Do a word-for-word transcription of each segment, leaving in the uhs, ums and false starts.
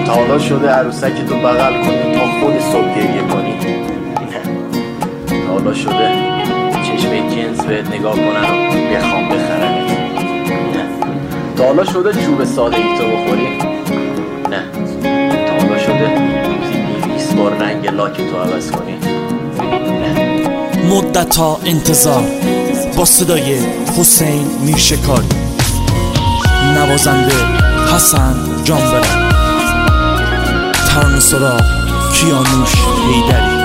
تا حالا شده عروسک تو بغل کنی تا خود صبح گریه کنی؟ نه. تا حالا شده چشم جنس بهت نگاه کنن و بخوام بخرنت؟ نه. تا حالا شده چوب سادگی تو بخوری؟ نه. تا حالا شده روزی دویست بار رنگ لاک تو عوض کنی؟ نه. مدت‌ها انتظار با صدای حسین میرشکاری، نوازنده حسن جانبرا، ترانه سرا کیانوش حیدری،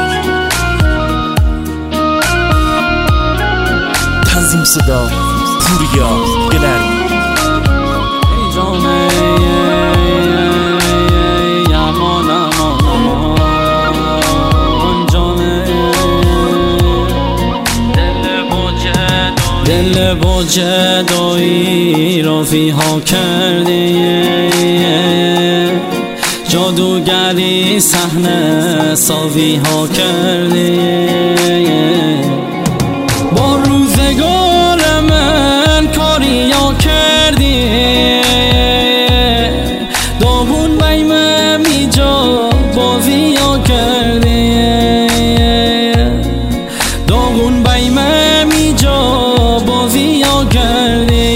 تنظیم صدا پوریا گلری. دل با جدایی رافیها کردی، جادوگری صحنه ساوی ها کردی، با روزگار من کاری ها کردی، داغون بیم میجا بازی ها کردی، داغون بیم میجا بازی ها کردی،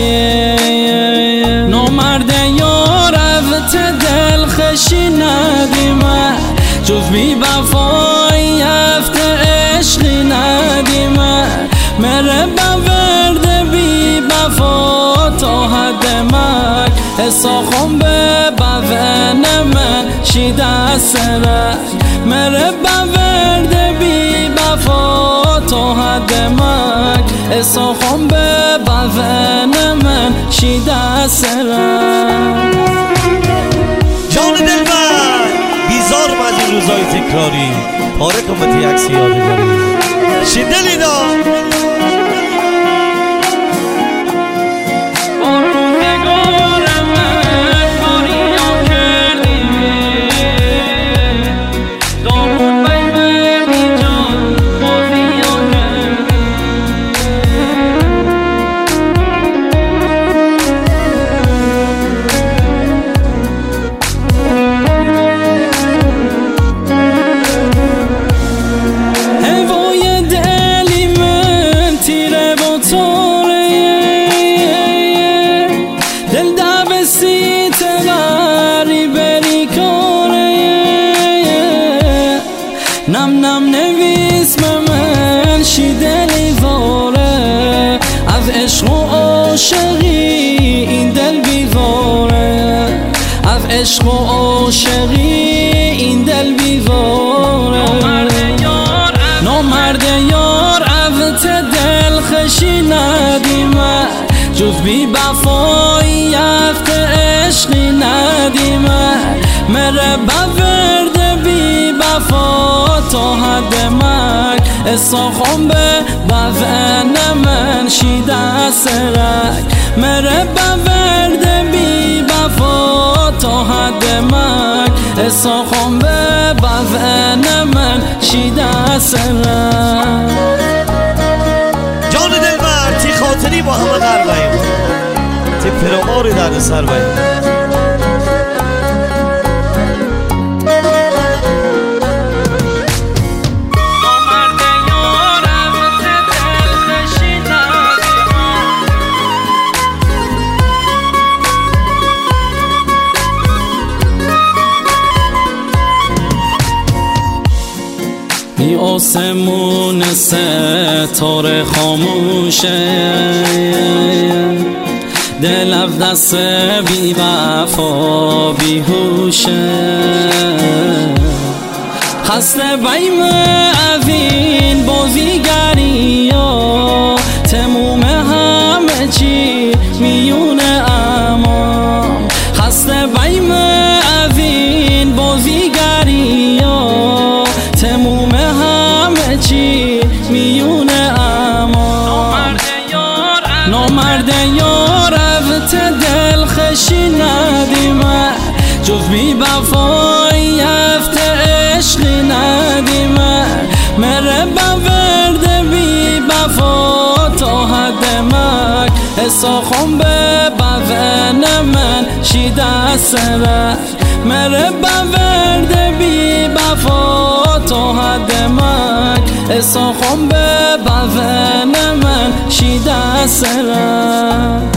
نامرد یار رفت دل خشی ندیمه، جز بی وفایی هفته عشقی ندیمه، مره بورد بی وفا تا حد مک، حساخم به بون من شیده سرک، مره بورد بی وفا تا حد مک، حساخم به بون من شیده سرک. جان دلبر بیزار از این روزای تکراری، پاره کمتی عکسی یادگاری شیدلی دا نم نم نویس من شیدلی واره، از عشق و عاشقی این دل بیواره، از عشق و عاشقی این دل بیواره، نامرد یار عوت دل خشی ندیمه، جز بی وفایی هفته عشقی ندیمه، مره بورد بی وفا تا حد مک، اساخم به بون من شیده سرک، مره بورد بی وفا تا حد مک، اساخم به بون من شیده سرک. جان دلبر تی خاطری با همه قرباییم، تی پراماری در سر بایم. بی آسمون ستاره خاموشه، دل از دست بی وفا بیهوشه، خسته بیم از این بازیگری ها، تموم همه چی میونه امام، خسته بیم از این بازیگری ها، تموم همه چی میونه اما، نامرد یار رفت دل خشی ندیمه، جز بی وفایی هفته عشقی ندیمه، مره بورد بی وفا تا حد مک، حساخم به بون من شیده سرک، مره بورد بی بفا تا حد من اسا خون به بون من شیده سرم